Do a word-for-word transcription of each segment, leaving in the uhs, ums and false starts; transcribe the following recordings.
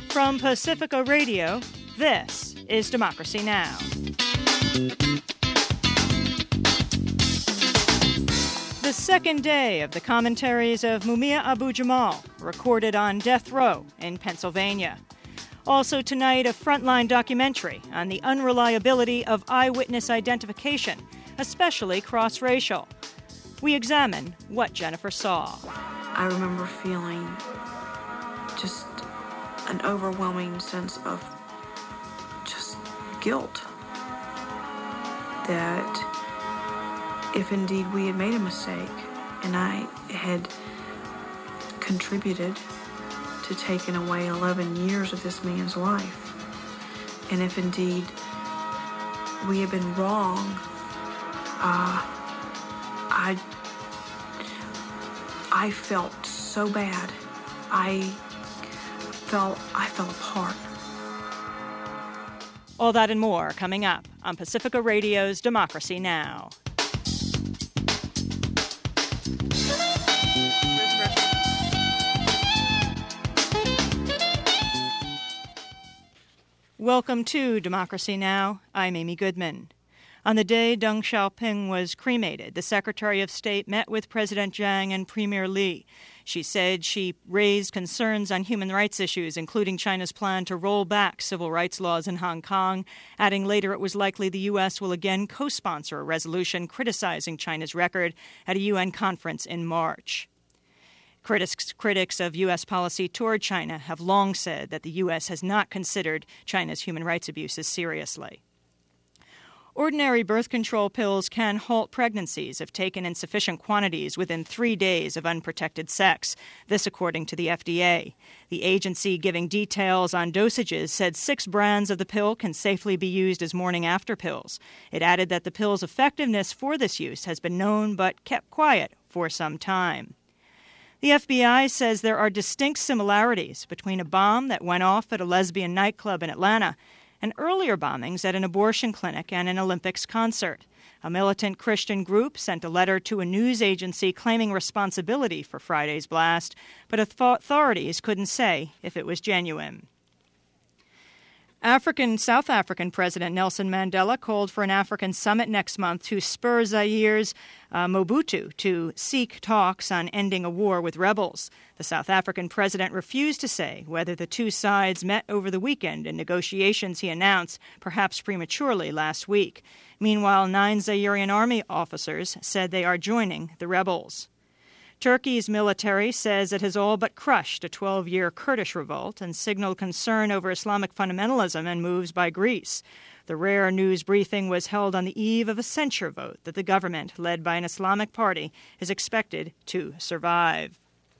From Pacifica Radio, this is Democracy Now! The second day of the commentaries of Mumia Abu-Jamal, recorded on death row in Pennsylvania. Also tonight, a Frontline documentary on the unreliability of eyewitness identification, especially cross-racial. We examine what Jennifer saw. I remember feeling just an overwhelming sense of just guilt that if indeed we had made a mistake and I had contributed to taking away eleven years of this man's life, and if indeed we had been wrong, uh, I, I felt so bad. I felt, I fell apart. All that and more coming up on Pacifica Radio's Democracy Now! Welcome to Democracy Now! I'm Amy Goodman. On the day Deng Xiaoping was cremated, the Secretary of State met with President Jiang and Premier Li. She said she raised concerns on human rights issues, including China's plan to roll back civil rights laws in Hong Kong, adding later it was likely the U S will again co-sponsor a resolution criticizing China's record at a U N conference in March. Critics, critics of U S policy toward China have long said that the U S has not considered China's human rights abuses seriously. Ordinary birth control pills can halt pregnancies if taken in sufficient quantities within three days of unprotected sex, this according to the F D A. The agency giving details on dosages said six brands of the pill can safely be used as morning-after pills. It added that the pill's effectiveness for this use has been known but kept quiet for some time. The F B I says there are distinct similarities between a bomb that went off at a lesbian nightclub in Atlanta and earlier bombings at an abortion clinic and an Olympics concert. A militant Christian group sent a letter to a news agency claiming responsibility for Friday's blast, but authorities couldn't say if it was genuine. African South African President Nelson Mandela called for an African summit next month to spur Zaire's uh, Mobutu to seek talks on ending a war with rebels. The South African president refused to say whether the two sides met over the weekend in negotiations he announced, perhaps prematurely, last week. Meanwhile, nine Zairean army officers said they are joining the rebels. Turkey's military says it has all but crushed a twelve-year Kurdish revolt and signaled concern over Islamic fundamentalism and moves by Greece. The rare news briefing was held on the eve of a censure vote that the government, led by an Islamic party, is expected to survive.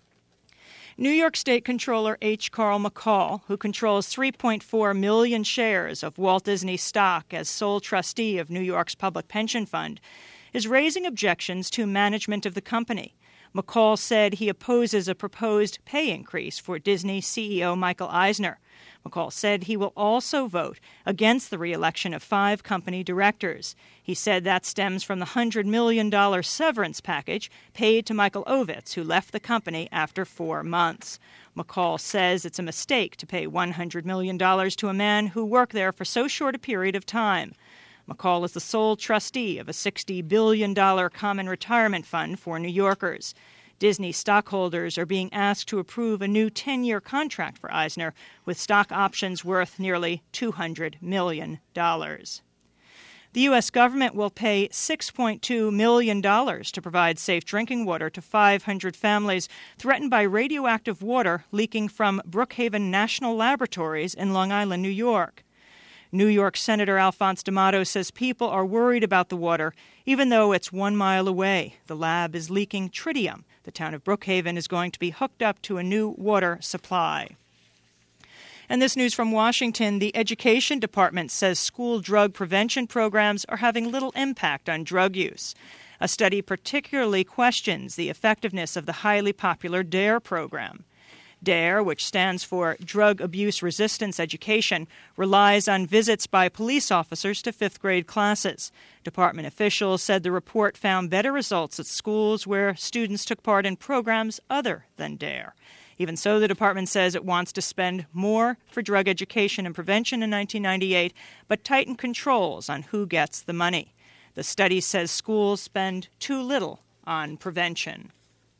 New York State Comptroller H. Carl McCall, who controls three point four million shares of Walt Disney stock as sole trustee of New York's public pension fund, is raising objections to management of the company. McCall said he opposes a proposed pay increase for Disney C E O Michael Eisner. McCall said he will also vote against the re-election of five company directors. He said that stems from the one hundred million dollars severance package paid to Michael Ovitz, who left the company after four months. McCall says it's a mistake to pay one hundred million dollars to a man who worked there for so short a period of time. McCall is the sole trustee of a sixty billion dollars common retirement fund for New Yorkers. Disney stockholders are being asked to approve a new ten-year contract for Eisner with stock options worth nearly two hundred million dollars. The U S government will pay six point two million dollars to provide safe drinking water to five hundred families threatened by radioactive water leaking from Brookhaven National Laboratories in Long Island, New York. New York Senator Alphonse D'Amato says people are worried about the water, even though it's one mile away. The lab is leaking tritium. The town of Brookhaven is going to be hooked up to a new water supply. And this news from Washington, the Education Department says school drug prevention programs are having little impact on drug use. A study particularly questions the effectiveness of the highly popular DARE program. DARE, which stands for Drug Abuse Resistance Education, relies on visits by police officers to fifth grade classes. Department officials said the report found better results at schools where students took part in programs other than DARE. Even so, the department says it wants to spend more for drug education and prevention in nineteen ninety-eight, but tighten controls on who gets the money. The study says schools spend too little on prevention.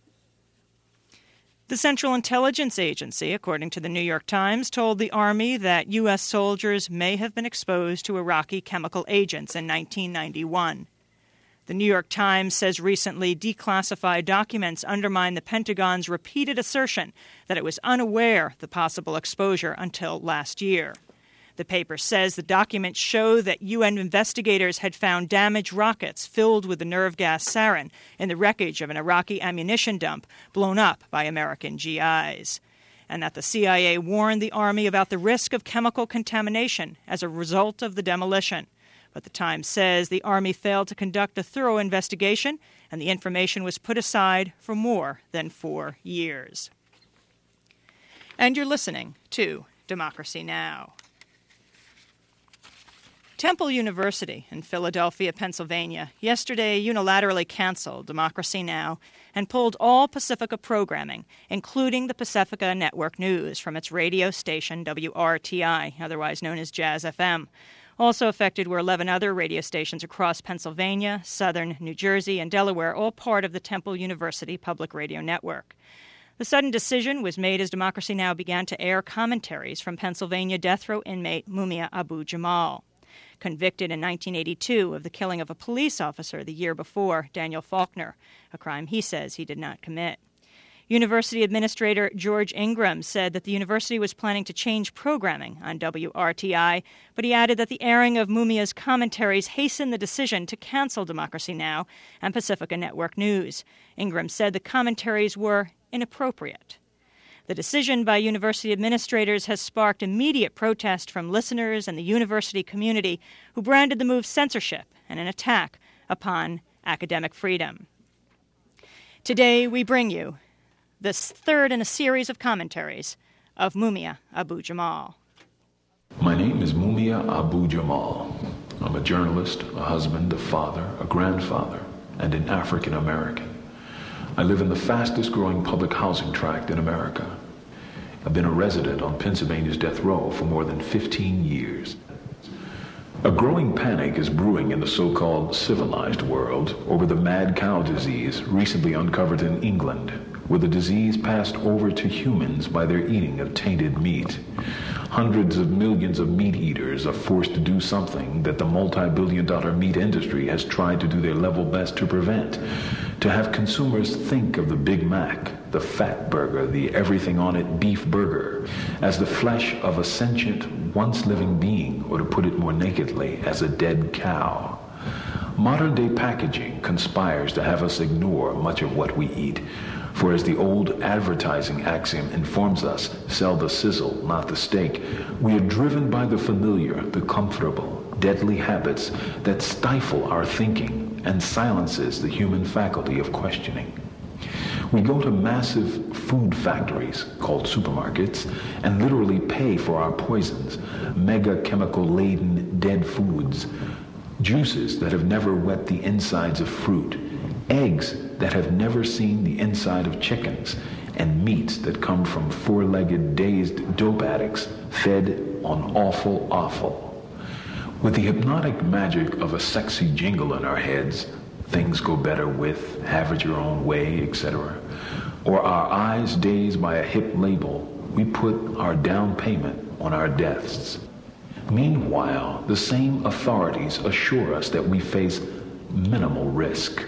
The Central Intelligence Agency, according to the New York Times, told the Army that U S soldiers may have been exposed to Iraqi chemical agents in nineteen ninety-one. The New York Times says recently declassified documents undermine the Pentagon's repeated assertion that it was unaware of the possible exposure until last year. The paper says the documents show that U N investigators had found damaged rockets filled with the nerve gas sarin in the wreckage of an Iraqi ammunition dump blown up by American G Is, and that the C I A warned the Army about the risk of chemical contamination as a result of the demolition. But the Times says the Army failed to conduct a thorough investigation, and the information was put aside for more than four years. And you're listening to Democracy Now! Temple University in Philadelphia, Pennsylvania, yesterday unilaterally canceled Democracy Now! And pulled all Pacifica programming, including the Pacifica Network News, from its radio station W R T I, otherwise known as Jazz F M. Also affected were eleven other radio stations across Pennsylvania, southern New Jersey, and Delaware, all part of the Temple University Public Radio Network. The sudden decision was made as Democracy Now! Began to air commentaries from Pennsylvania death row inmate Mumia Abu-Jamal. Convicted in nineteen eighty-two of the killing of a police officer the year before, Daniel Faulkner, a crime he says he did not commit. University Administrator George Ingram said that the university was planning to change programming on W R T I, but he added that the airing of Mumia's commentaries hastened the decision to cancel Democracy Now! And Pacifica Network News. Ingram said the commentaries were inappropriate. The decision by university administrators has sparked immediate protest from listeners and the university community, who branded the move censorship and an attack upon academic freedom. Today we bring you this third in a series of commentaries of Mumia Abu-Jamal. My name is Mumia Abu-Jamal. I'm a journalist, a husband, a father, a grandfather, and an African American. I live in the fastest growing public housing tract in America. I've been a resident on Pennsylvania's death row for more than fifteen years. A growing panic is brewing in the so-called civilized world over the mad cow disease recently uncovered in England, where the disease passed over to humans by their eating of tainted meat. Hundreds of millions of meat eaters are forced to do something that the multi-billion dollar meat industry has tried to do their level best to prevent. To have consumers think of the Big Mac, the fat burger, the everything on it beef burger, as the flesh of a sentient, once living being, or to put it more nakedly, as a dead cow. Modern day packaging conspires to have us ignore much of what we eat. For as the old advertising axiom informs us, sell the sizzle, not the steak, we are driven by the familiar, the comfortable, deadly habits that stifle our thinking and silences the human faculty of questioning. We go to massive food factories, called supermarkets, and literally pay for our poisons, mega chemical-laden dead foods, juices that have never wet the insides of fruit, eggs that have never seen the inside of chickens, and meats that come from four-legged dazed dope addicts fed on awful offal. With the hypnotic magic of a sexy jingle in our heads, things go better with, have it your own way, et cetera, or our eyes dazed by a hip label, we put our down payment on our deaths. Meanwhile, the same authorities assure us that we face minimal risk.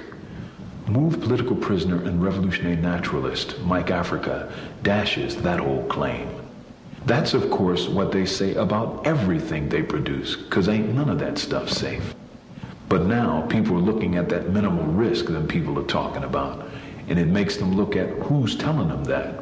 Moved political prisoner and revolutionary naturalist Mike Africa dashes that old claim. That's, of course, what they say about everything they produce, because ain't none of that stuff safe. But now people are looking at that minimal risk that people are talking about, and it makes them look at who's telling them that.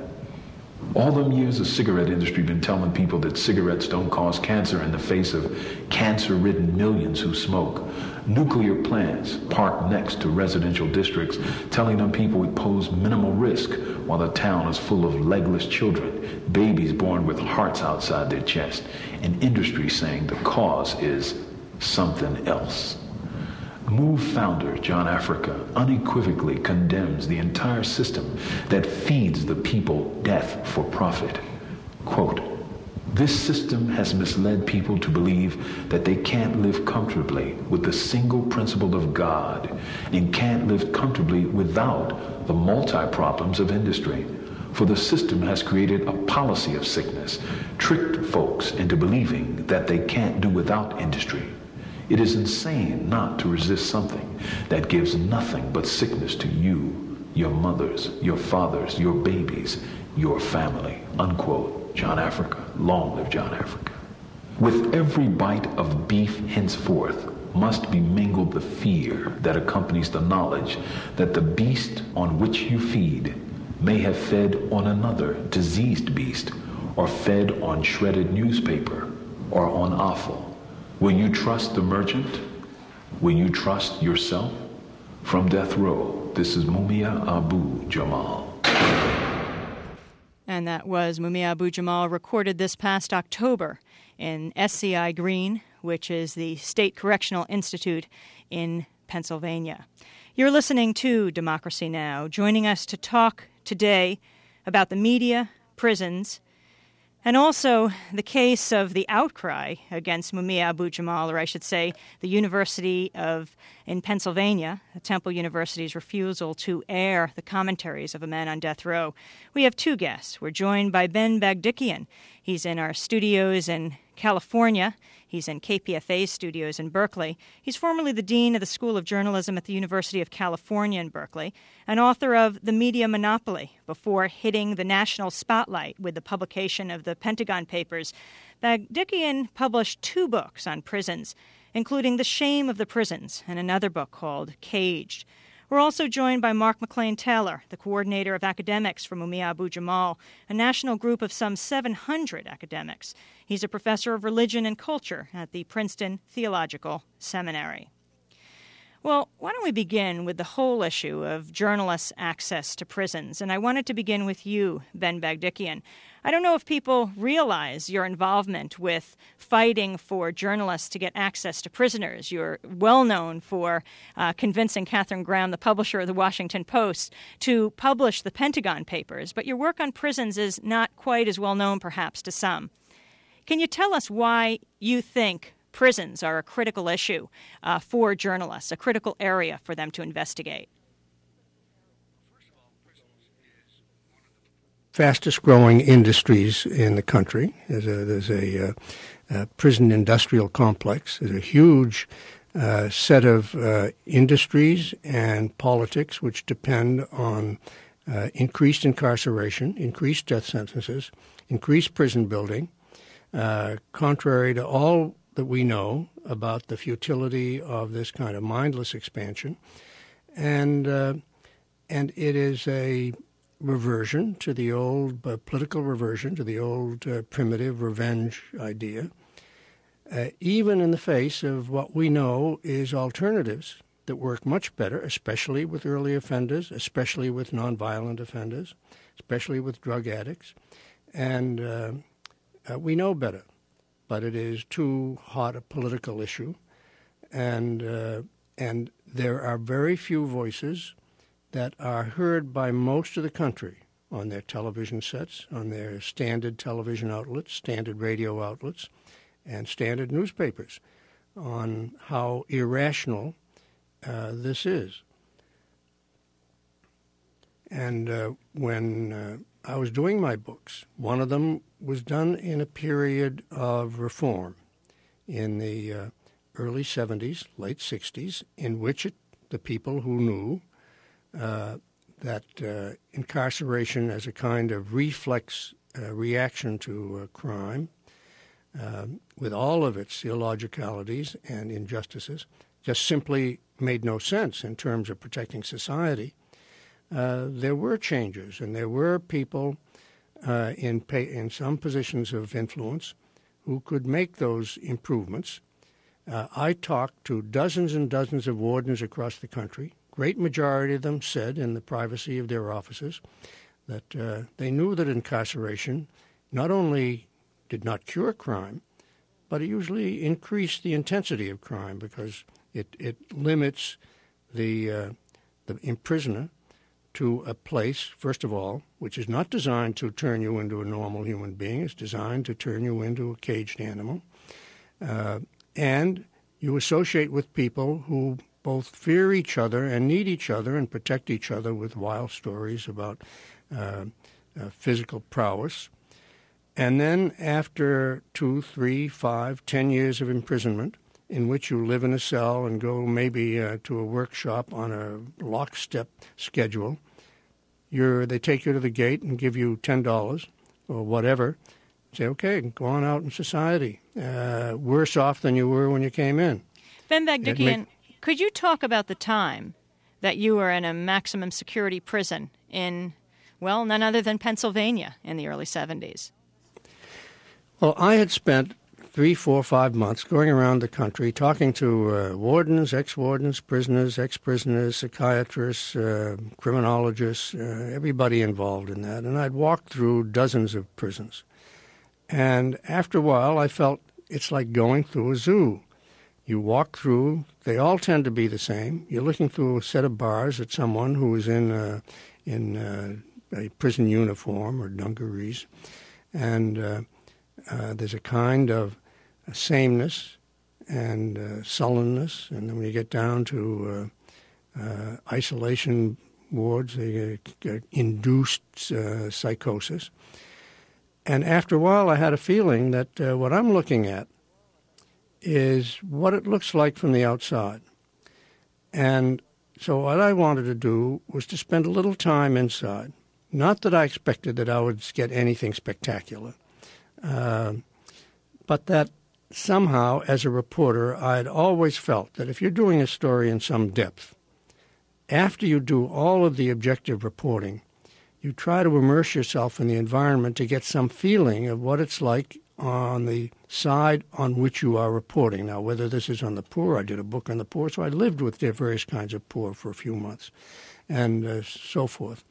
All them years the cigarette industry been telling people that cigarettes don't cause cancer in the face of cancer-ridden millions who smoke. Nuclear plants parked next to residential districts telling them people would pose minimal risk while the town is full of legless children, babies born with hearts outside their chest, and industry saying the cause is something else. MOVE founder John Africa unequivocally condemns the entire system that feeds the people death for profit. Quote, "This system has misled people to believe that they can't live comfortably with the single principle of God and can't live comfortably without the multi-problems of industry. For the system has created a policy of sickness, tricked folks into believing that they can't do without industry. It is insane not to resist something that gives nothing but sickness to you, your mothers, your fathers, your babies, your family." Unquote. John Africa. Long live John Africa. With every bite of beef henceforth must be mingled the fear that accompanies the knowledge that the beast on which you feed may have fed on another diseased beast, or fed on shredded newspaper, or on offal. Will you trust the merchant? Will you trust yourself? From death row, this is Mumia Abu Jamal. And that was Mumia Abu Jamal, recorded this past October in S C I Green, which is the State Correctional Institute in Pennsylvania. You're listening to Democracy Now!, joining us to talk today about the media, prisons, and also the case of the outcry against Mumia Abu Jamal, or I should say the University of in Pennsylvania, Temple University's refusal to air the commentaries of a man on death row. We have two guests. We're joined by Ben Bagdikian. He's in our studios in California. He's in K P F A's studios in Berkeley. He's formerly the dean of the School of Journalism at the University of California in Berkeley, and author of The Media Monopoly, before hitting the national spotlight with the publication of the Pentagon Papers. Bagdikian published two books on prisons, including The Shame of the Prisons and another book called Caged. We're also joined by Mark McLean Taylor, the coordinator of academics for Mumia Abu Jamal, a national group of some seven hundred academics. He's a professor of religion and culture at the Princeton Theological Seminary. Well, why don't we begin with the whole issue of journalists' access to prisons? And I wanted to begin with you, Ben Bagdikian. I don't know if people realize your involvement with fighting for journalists to get access to prisoners. You're well known for uh, convincing Katharine Graham, the publisher of the Washington Post, to publish the Pentagon Papers. But your work on prisons is not quite as well known, perhaps, to some. Can you tell us why you think prisons are a critical issue uh, for journalists, a critical area for them to investigate? Fastest growing industries in the country. There's a, there's a, uh, a prison industrial complex. There's a huge uh, set of uh, industries and politics which depend on uh, increased incarceration, increased death sentences, increased prison building, uh, contrary to all that we know about the futility of this kind of mindless expansion. And, uh, and it is a reversion to the old uh, political reversion to the old uh, primitive revenge idea, uh, even in the face of what we know is alternatives that work much better, especially with early offenders, especially with nonviolent offenders, especially with drug addicts. And uh, uh, we know better, but it is too hot a political issue. And, uh, and there are very few voices that are heard by most of the country on their television sets, on their standard television outlets, standard radio outlets, and standard newspapers on how irrational uh, this is. And uh, when uh, I was doing my books, one of them was done in a period of reform in the uh, early seventies, late sixties, in which it, the people who knew Uh, that uh, incarceration as a kind of reflex uh, reaction to uh, crime, uh, with all of its illogicalities and injustices, just simply made no sense in terms of protecting society. Uh, there were changes, and there were people uh, in, pay, in some positions of influence who could make those improvements. Uh, I talked to dozens and dozens of wardens across the country. Great majority of them said in the privacy of their offices that uh, they knew that incarceration not only did not cure crime, but it usually increased the intensity of crime because It it limits the uh, the imprisoner to a place, first of all, which is not designed to turn you into a normal human being. It's designed to turn you into a caged animal. Uh, and you associate with people who both fear each other and need each other and protect each other with wild stories about uh, uh, physical prowess. And then after two, three, five, ten years of imprisonment, in which you live in a cell and go maybe uh, to a workshop on a lockstep schedule, you're, they take you to the gate and give you ten dollars or whatever. Say, okay, go on out in society. Uh, worse off than you were when you came in. Ben Bagdikian, could you talk about the time that you were in a maximum security prison in, well, none other than Pennsylvania in the early seventies? Well, I had spent three, four, five months going around the country talking to uh, wardens, ex-wardens, prisoners, ex-prisoners, psychiatrists, uh, criminologists, uh, everybody involved in that. And I'd walked through dozens of prisons. And after a while, I felt it's like going through a zoo. You walk through, they all tend to be the same. You're looking through a set of bars at someone who is in, uh, in uh, a prison uniform or dungarees. And uh, uh, there's a kind of sameness and uh, sullenness. And then when you get down to uh, uh, isolation wards, they get induced uh, psychosis. And after a while, I had a feeling that uh, what I'm looking at is what it looks like from the outside. And so what I wanted to do was to spend a little time inside. Not that I expected that I would get anything spectacular, uh, but that somehow, as a reporter, I'd always felt that if you're doing a story in some depth, after you do all of the objective reporting, you try to immerse yourself in the environment to get some feeling of what it's like on the side on which you are reporting. Now, whether this is on the poor, I did a book on the poor, so I lived with their various kinds of poor for a few months and uh, so forth.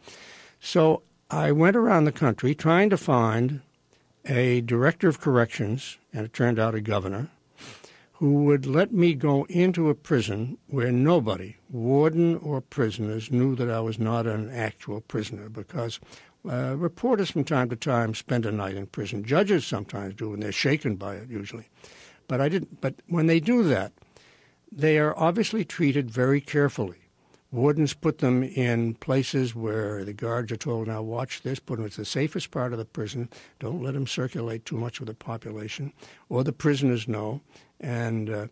So I went around the country trying to find a director of corrections, and it turned out a governor, who would let me go into a prison where nobody, warden or prisoners, knew that I was not an actual prisoner, because uh, reporters from time to time spend a night in prison. Judges sometimes do, and they're shaken by it usually. But I didn't. But when they do that, they are obviously treated very carefully. Wardens put them in places where the guards are told, now watch this, put them at the safest part of the prison, don't let them circulate too much with the population, or the prisoners know. And uh,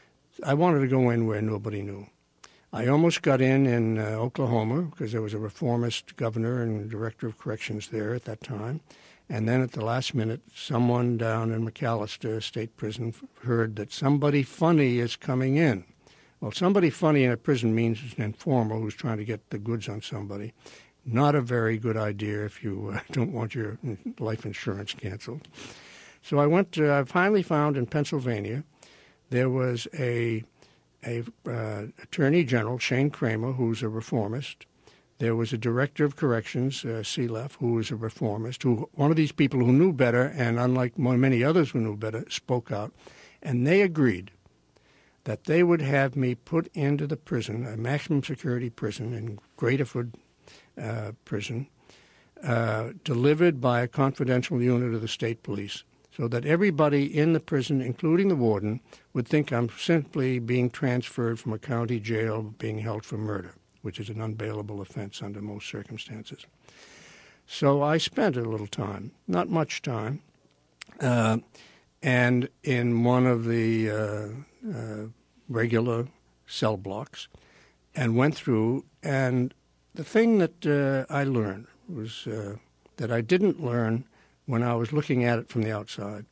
I wanted to go in where nobody knew. I almost got in in uh, Oklahoma because there was a reformist governor and director of corrections there at that time. And then at the last minute, someone down in McAllister State Prison heard that somebody funny is coming in. Well, somebody funny in a prison means it's an informer who's trying to get the goods on somebody. Not a very good idea if you uh, don't want your life insurance canceled. So I went to, I finally found in Pennsylvania, there was a, a uh, attorney general, Shane Kramer, who's a reformist. There was a director of corrections, uh, Seelef, who was a reformist, who one of these people who knew better, and unlike many others who knew better, spoke out. And they agreed that they would have me put into the prison, a maximum security prison in Graterford uh, prison, uh, delivered by a confidential unit of the state police, so that everybody in the prison, including the warden, would think I'm simply being transferred from a county jail being held for murder, which is an unbailable offense under most circumstances. So I spent a little time, not much time, uh, and in one of the uh, uh, regular cell blocks, and went through, and the thing that uh, I learned was uh, that I didn't learn when I was looking at it from the outside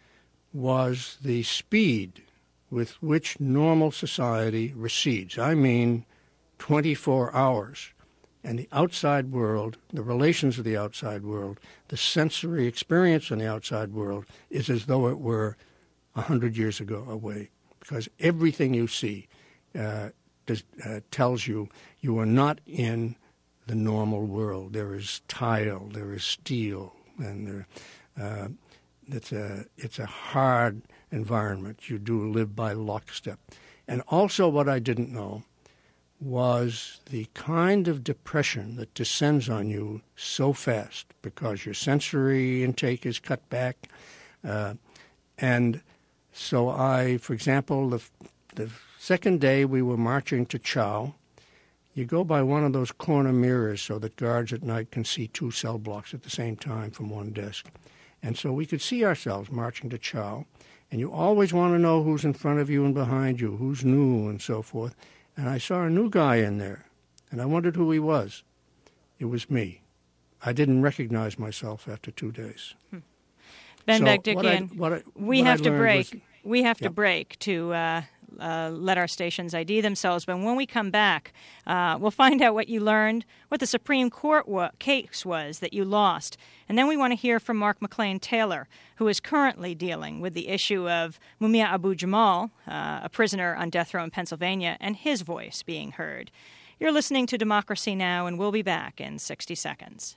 was the speed with which normal society recedes. I mean twenty-four hours. And the outside world, the relations of the outside world, the sensory experience in the outside world is as though it were a hundred years ago away, because everything you see uh, does, uh, tells you you are not in the normal world. There is tile, there is steel, and there, uh, it's a it's a hard environment. You do live by lockstep. And also what I didn't know was the kind of depression that descends on you so fast because your sensory intake is cut back. Uh, and so I, for example, the, the second day we were marching to Chow, you go by one of those corner mirrors so that guards at night can see two cell blocks at the same time from one desk. And so we could see ourselves marching to Chow, and you always want to know who's in front of you and behind you, who's new and so forth. And I saw a new guy in there, and I wondered who he was. It was me. I didn't recognize myself after two days. Hmm. Ben so Bagdikian, what I, what I, we what have I to break. Was, we have yeah. to break to uh, uh, let our stations I D themselves. But when we come back, uh, we'll find out what you learned, what the Supreme Court wa- case was that you lost. And then we want to hear from Mark McLean Taylor, who is currently dealing with the issue of Mumia Abu-Jamal, uh, a prisoner on death row in Pennsylvania, and his voice being heard. You're listening to Democracy Now!, and we'll be back in sixty seconds.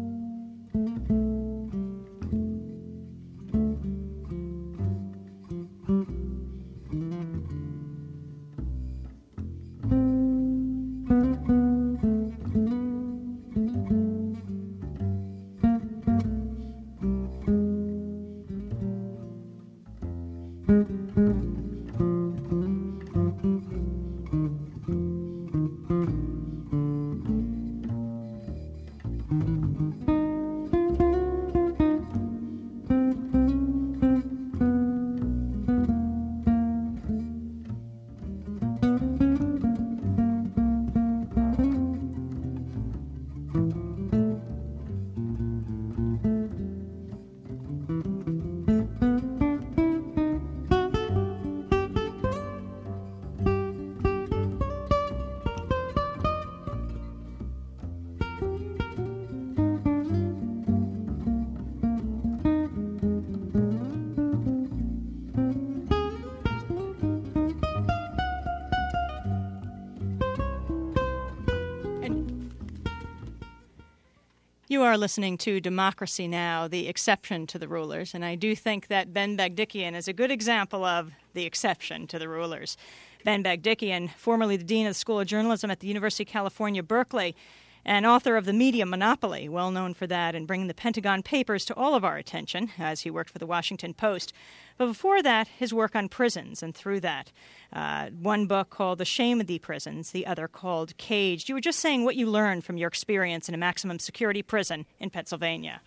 You are listening to Democracy Now!, the exception to the rulers, and I do think that Ben Bagdikian is a good example of the exception to the rulers. Ben Bagdikian, formerly the Dean of the School of Journalism at the University of California, Berkeley, and author of The Media Monopoly, well known for that and bringing the Pentagon Papers to all of our attention as he worked for the Washington Post. But before that, his work on prisons, and through that, uh, one book called The Shame of the Prisons, the other called Caged. You were just saying what you learned from your experience in a maximum security prison in Pennsylvania.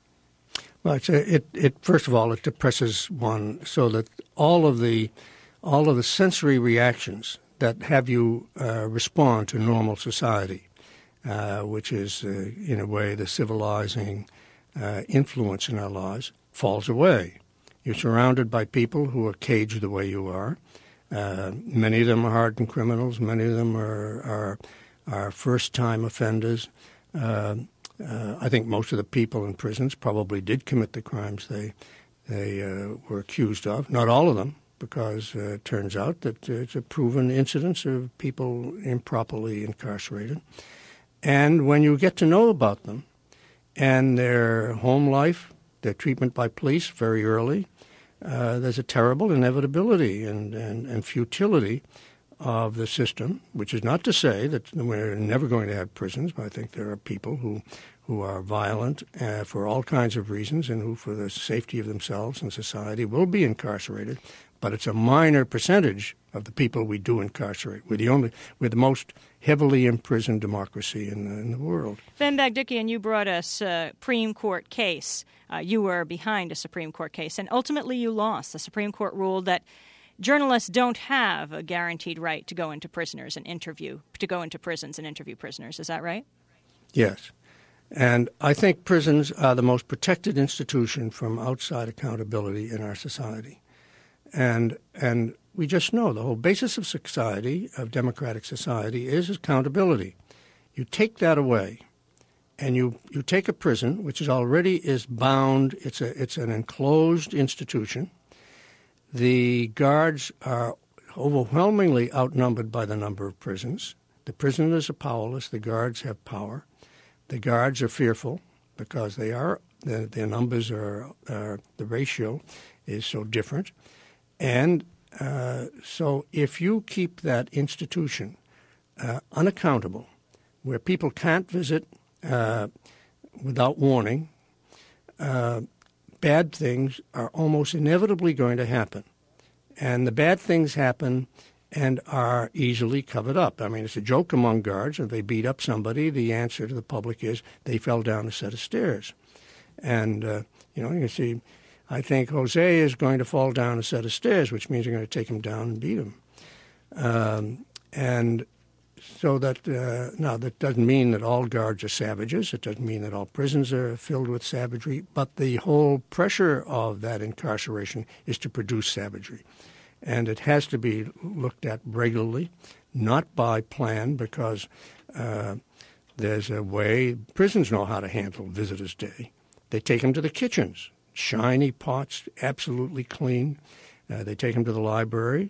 Well, it's a, it, it first of all, it depresses one so that all of the all of the sensory reactions that have you uh, respond to normal society, uh, which is, uh, in a way, the civilizing uh, influence in our lives, falls away. You're surrounded by people who are caged the way you are. Uh, many of them are hardened criminals. Many of them are are, are first-time offenders. Uh, uh, I think most of the people in prisons probably did commit the crimes they they uh, were accused of. Not all of them, because uh, it turns out that uh, it's a proven incidence of people improperly incarcerated. And when you get to know about them and their home life, their treatment by police very early, uh, there's a terrible inevitability and, and, and futility of the system, which is not to say that we're never going to have prisons. I think there are people who, who are violent uh, for all kinds of reasons and who, for the safety of themselves and society, will be incarcerated. But it's a minor percentage of the people we do incarcerate. We're the only, we're the most heavily imprisoned democracy in the, in the world. Ben Bagdikian, you brought us a Supreme Court case. Uh, you were behind a Supreme Court case, and ultimately you lost. The Supreme Court ruled that journalists don't have a guaranteed right to go into prisoners and interview, to go into prisons and interview prisoners. Is that right? Yes. And I think prisons are the most protected institution from outside accountability in our society. And and we just know the whole basis of society, of democratic society, is accountability. You take that away, and you, you take a prison, which is already is bound. It's a it's an enclosed institution. The guards are overwhelmingly outnumbered by the number of prisons. The prisoners are powerless. The guards have power. The guards are fearful because they are the, their numbers are, are the ratio is so different. And Uh, so if you keep that institution uh, unaccountable, where people can't visit uh, without warning, uh, bad things are almost inevitably going to happen. And the bad things happen and are easily covered up. I mean, it's a joke among guards. If they beat up somebody, the answer to the public is they fell down a set of stairs. And, uh, you know, you can see, I think Jose is going to fall down a set of stairs, which means they're going to take him down and beat him. Um, and so that, uh, now, that doesn't mean that all guards are savages. It doesn't mean that all prisons are filled with savagery. But the whole pressure of that incarceration is to produce savagery. And it has to be looked at regularly, not by plan, because uh, there's a way. Prisons know how to handle Visitors' Day. They take them to the kitchens, shiny pots, absolutely clean. Uh, they take them to the library.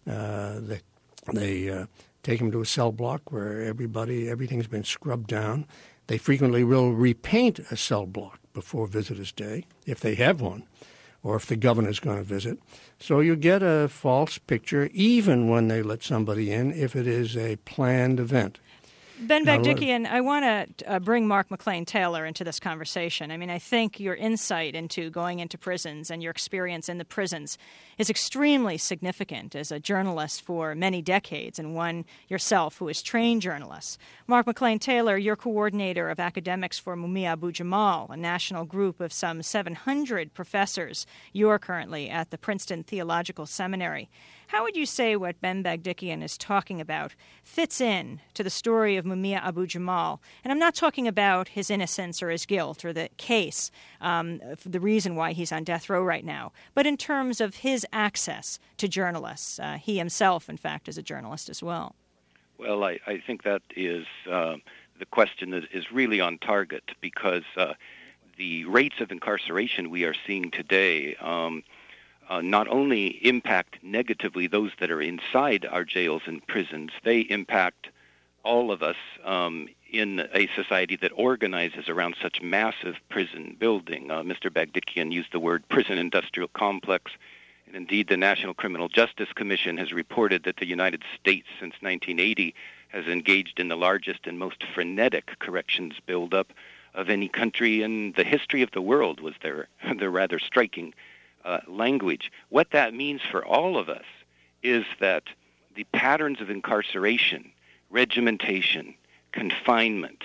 Uh, they they uh, take them to a cell block where everybody, everything's been scrubbed down. They frequently will repaint a cell block before Visitors' Day, if they have one, or if the governor's going to visit. So you get a false picture even when they let somebody in if it is a planned event. Ben Bagdikian, I want to uh, bring Mark McLean Taylor into this conversation. I mean, I think your insight into going into prisons and your experience in the prisons is extremely significant as a journalist for many decades, and one yourself who is trained journalist. Mark McLean Taylor, you're coordinator of academics for Mumia Abu-Jamal, a national group of some seven hundred professors. You're currently at the Princeton Theological Seminary. How would you say what Ben Bagdikian is talking about fits in to the story of Mumia Abu-Jamal? And I'm not talking about his innocence or his guilt or the case, um, the reason why he's on death row right now, but in terms of his access to journalists. Uh, he himself, in fact, is a journalist as well. Well, I, I think that is uh, the question that is really on target, because uh, the rates of incarceration we are seeing today um, Uh, not only impact negatively those that are inside our jails and prisons, they impact all of us um, in a society that organizes around such massive prison building. Uh, Mister Bagdikian used the word prison industrial complex, and indeed the National Criminal Justice Commission has reported that the United States since nineteen eighty has engaged in the largest and most frenetic corrections buildup of any country in the history of the world, was their, their rather striking Uh, language. What that means for all of us is that the patterns of incarceration, regimentation, confinement,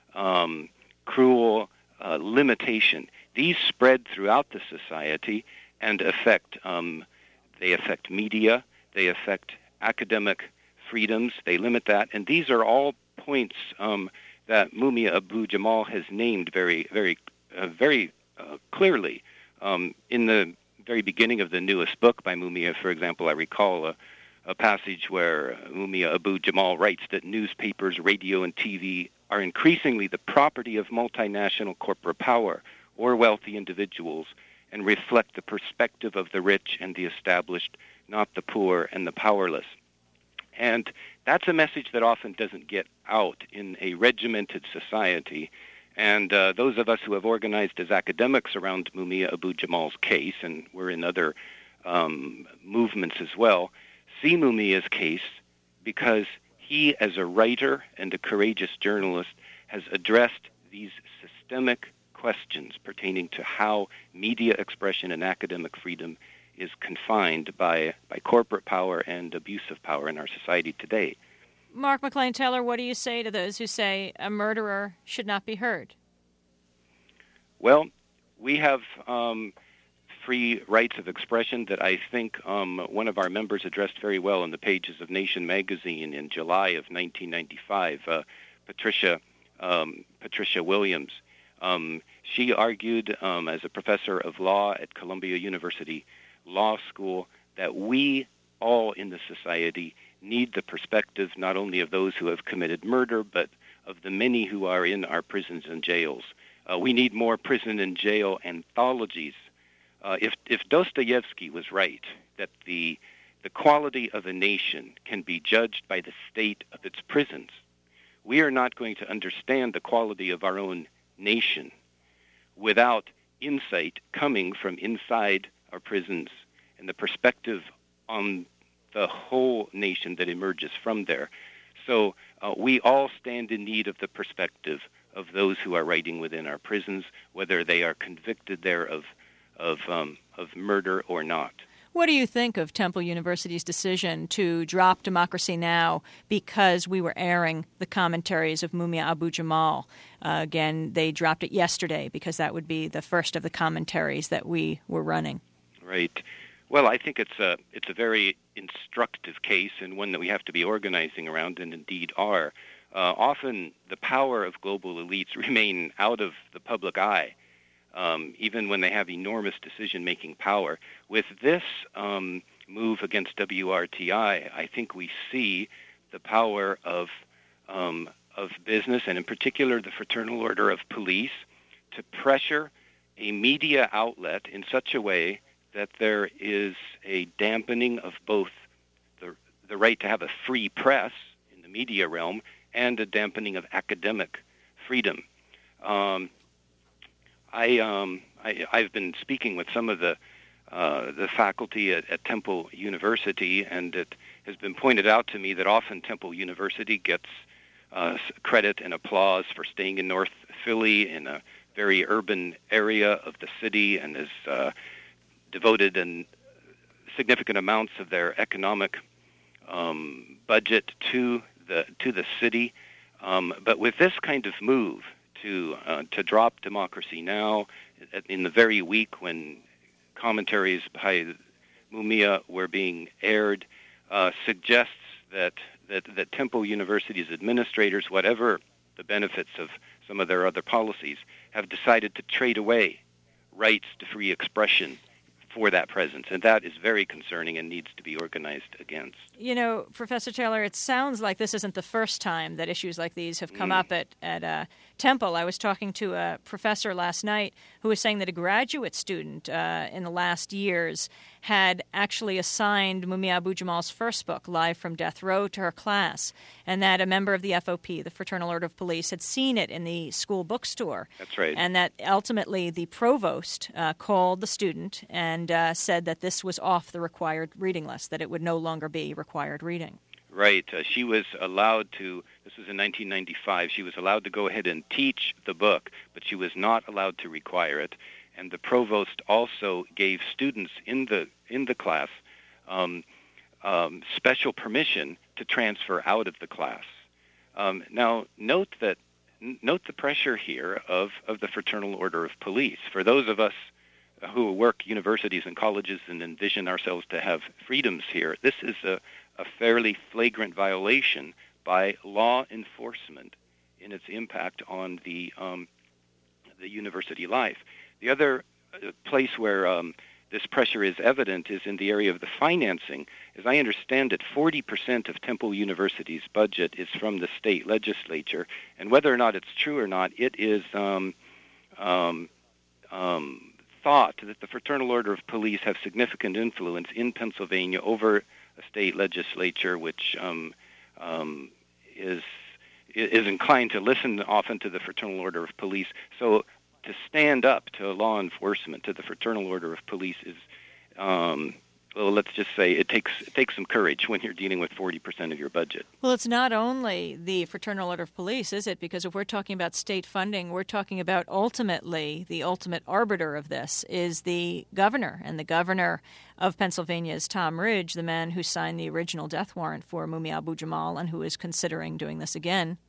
um, cruel uh, limitation, these spread throughout the society and affect, um, they affect media, they affect academic freedoms, they limit that, and these are all points um, that Mumia Abu-Jamal has named very, very, uh, very uh, clearly. Um, in the very beginning of the newest book by Mumia, for example, I recall a, a passage where Mumia Abu-Jamal writes that newspapers, radio, and T V are increasingly the property of multinational corporate power or wealthy individuals and reflect the perspective of the rich and the established, not the poor and the powerless. And that's a message that often doesn't get out in a regimented society. And uh, those of us who have organized as academics around Mumia Abu-Jamal's case, and we're in other um, movements as well, see Mumia's case because he, as a writer and a courageous journalist, has addressed these systemic questions pertaining to how media expression and academic freedom is confined by, by corporate power and abuse of power in our society today. Mark McLean Taylor, what do you say to those who say a murderer should not be heard? Well, we have um, free rights of expression that I think um, one of our members addressed very well in the pages of Nation magazine in July of nineteen ninety-five, uh, Patricia um, Patricia Williams. Um, she argued um, as a professor of law at Columbia University Law School that we all in the society need the perspective not only of those who have committed murder, but of the many who are in our prisons and jails. Uh, we need more prison and jail anthologies. Uh, if, if Dostoevsky was right, that the, the quality of a nation can be judged by the state of its prisons, we are not going to understand the quality of our own nation without insight coming from inside our prisons and the perspective on the whole nation that emerges from there. So uh, we all stand in need of the perspective of those who are writing within our prisons, whether they are convicted there of of um, of murder or not. What do you think of Temple University's decision to drop Democracy Now! Because we were airing the commentaries of Mumia Abu-Jamal? Uh, again, they dropped it yesterday because that would be the first of the commentaries that we were running. Right. Well, I think it's a it's a very instructive case and one that we have to be organizing around, and indeed are. Uh, often the power of global elites remain out of the public eye, um, even when they have enormous decision-making power. With this um, move against W R T I, I think we see the power of um, of business, and in particular the Fraternal Order of Police, to pressure a media outlet in such a way that there is a dampening of both the the right to have a free press in the media realm and a dampening of academic freedom. Um, I, um, I I've been speaking with some of the uh, the faculty at, at Temple University, and it has been pointed out to me that often Temple University gets uh, credit and applause for staying in North Philly, in a very urban area of the city, and is uh, devoted in significant amounts of their economic um, budget to the to the city. Um, but with this kind of move to uh, to drop Democracy Now! In the very week when commentaries by Mumia were being aired, uh, suggests that, that that Temple University's administrators, whatever the benefits of some of their other policies, have decided to trade away rights to free expression for that presence, and that is very concerning and needs to be organized against. You know, Professor Taylor, it sounds like this isn't the first time that issues like these have come mm. up at, at uh, Temple. I was talking to a professor last night who was saying that a graduate student uh, in the last years had actually assigned Mumia Abu-Jamal's first book, Live from Death Row, to her class, and that a member of the F O P, the Fraternal Order of Police, had seen it in the school bookstore. That's right. And that ultimately the provost uh, called the student and uh, said that this was off the required reading list, that it would no longer be required reading. Right. Uh, she was allowed to, this was in nineteen ninety-five, she was allowed to go ahead and teach the book, but she was not allowed to require it. And the provost also gave students in the in the class um, um, special permission to transfer out of the class. Um, now, note that note the pressure here of, of the Fraternal Order of Police. For those of us who work universities and colleges and envision ourselves to have freedoms here, this is a, a fairly flagrant violation by law enforcement in its impact on the um, the university life. The other place where um, this pressure is evident is in the area of the financing. As I understand it, forty percent of Temple University's budget is from the state legislature, and whether or not it's true or not, it is um, um, um, thought that the Fraternal Order of Police have significant influence in Pennsylvania over a state legislature, which um, um, is is inclined to listen often to the Fraternal Order of Police. So to stand up to law enforcement, to the Fraternal Order of Police, is, um, well, let's just say it takes it takes some courage when you're dealing with forty percent of your budget. Well, it's not only the Fraternal Order of Police, is it? Because if we're talking about state funding, we're talking about ultimately the ultimate arbiter of this is the governor. And the governor of Pennsylvania is Tom Ridge, the man who signed the original death warrant for Mumia Abu-Jamal and who is considering doing this again.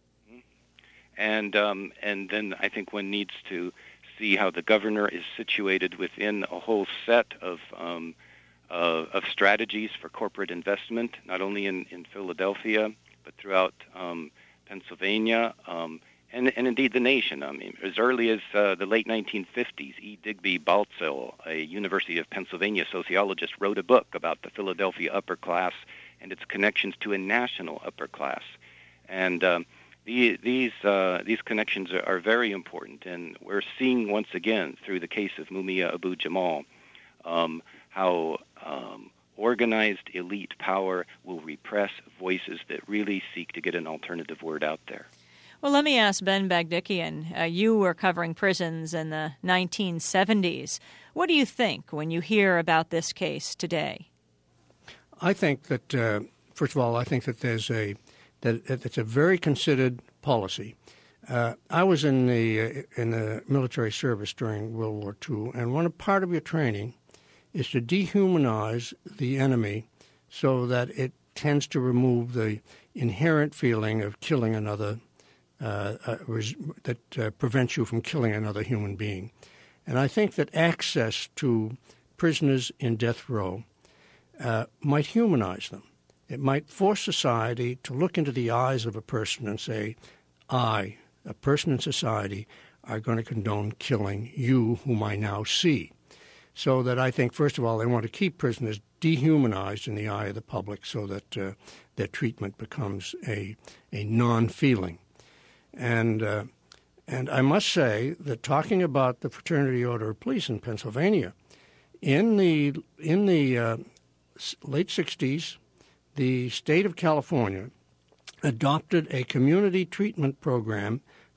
And um, and then I think one needs to see how the governor is situated within a whole set of um, uh, of strategies for corporate investment, not only in, in Philadelphia, but throughout um, Pennsylvania, um, and, and indeed the nation. I mean, as early as uh, the late nineteen fifties, E. Digby Baltzel, a University of Pennsylvania sociologist, wrote a book about the Philadelphia upper class and its connections to a national upper class. And um, The, these uh, these connections are, are very important, and we're seeing once again through the case of Mumia Abu-Jamal um, how um, organized elite power will repress voices that really seek to get an alternative word out there. Well, let me ask Ben Bagdikian. Uh, you were covering prisons in the nineteen seventies. What do you think when you hear about this case today? I think that, uh, first of all, I think that there's a that, that it's a very considered policy. Uh, I was in the uh, in the military service during World War Two, and one part of your training is to dehumanize the enemy so that it tends to remove the inherent feeling of killing another, uh, uh, res- that uh, prevents you from killing another human being. And I think that access to prisoners in death row uh, might humanize them. It might force society to look into the eyes of a person and say, I, a person in society, are going to condone killing you, whom I now see. So that I think, first of all, they want to keep prisoners dehumanized in the eye of the public so that uh, their treatment becomes a, a non-feeling. And uh, and I must say that talking about the Fraternity Order of Police in Pennsylvania, in the in the uh, late sixties, the state of California adopted a community treatment program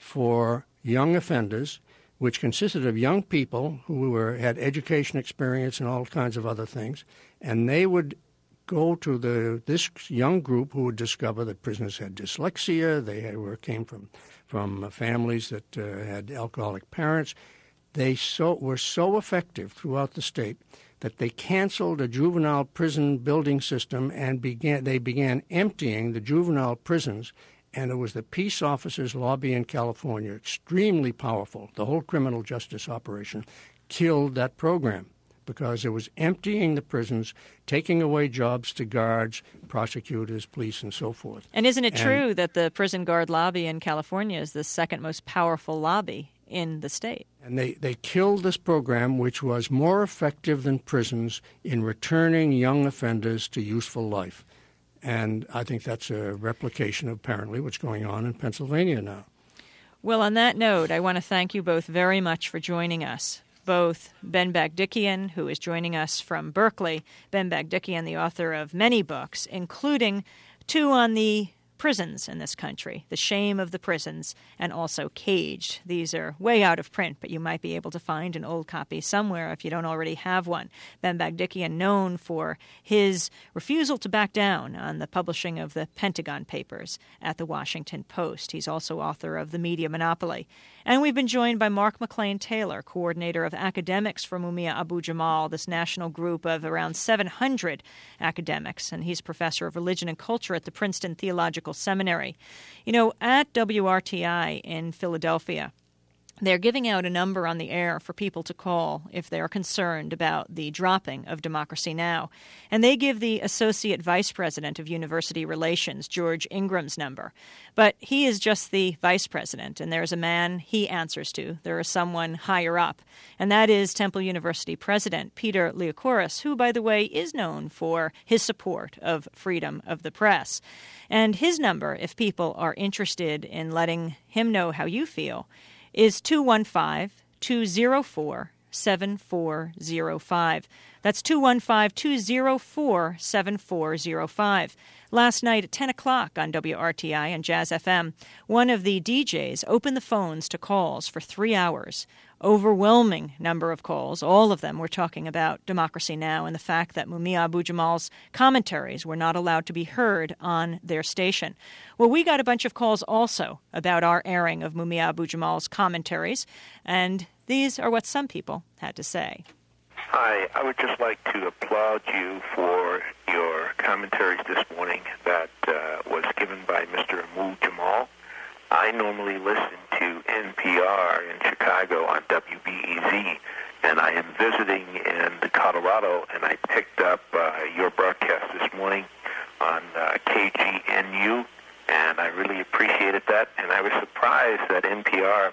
for young offenders, which consisted of young people who were had education experience and all kinds of other things, and they would go to the this young group who would discover that prisoners had dyslexia, they had, were came from from families that uh, had alcoholic parents. They so were so effective throughout the state that they canceled a juvenile prison building system and began they began emptying the juvenile prisons. And it was the peace officers' lobby in California, extremely powerful. The whole criminal justice operation killed that program because it was emptying the prisons, taking away jobs to guards, prosecutors, police, and so forth. And isn't it and, true that the prison guard lobby in California is the second most powerful lobby in the state? And they, they killed this program, which was more effective than prisons in returning young offenders to useful life. And I think that's a replication of apparently what's going on in Pennsylvania now. Well, on that note, I want to thank you both very much for joining us. Both Ben Bagdikian, who is joining us from Berkeley, Ben Bagdikian, the author of many books, including two on the prisons in this country, The Shame of the Prisons, and also Caged. These are way out of print, but you might be able to find an old copy somewhere if you don't already have one. Ben Bagdikian, known for his refusal to back down on the publishing of the Pentagon Papers at the Washington Post. He's also author of The Media Monopoly. And we've been joined by Mark McLean Taylor, coordinator of academics for Mumia Abu-Jamal, this national group of around seven hundred academics, and he's professor of religion and culture at the Princeton Theological Seminary. You know, at W R T I in Philadelphia, they're giving out a number on the air for people to call if they're concerned about the dropping of Democracy Now! And they give the Associate Vice President of University Relations, George Ingram's number. But he is just the Vice President, and there's a man he answers to. There is someone higher up, and that is Temple University President Peter Leochouris, who, by the way, is known for his support of freedom of the press. And his number, if people are interested in letting him know how you feel, is two one five, two zero four, seven four zero five. That's two one five, two zero four, seven four zero five. Last night at ten o'clock on W R T I and Jazz F M, one of the D Js opened the phones to calls for three hours. Overwhelming number of calls. All of them were talking about Democracy Now! And the fact that Mumia Abu-Jamal's commentaries were not allowed to be heard on their station. Well, we got a bunch of calls also about our airing of Mumia Abu-Jamal's commentaries, and these are what some people had to say. Hi, I would just like to applaud you for your commentaries this morning that uh, was given by Mister Abu-Jamal. I normally listen to N P R in Chicago on W B E Z, and I am visiting in Colorado, and I picked up uh, your broadcast this morning on uh, K G N U, and I really appreciated that, and I was surprised that N P R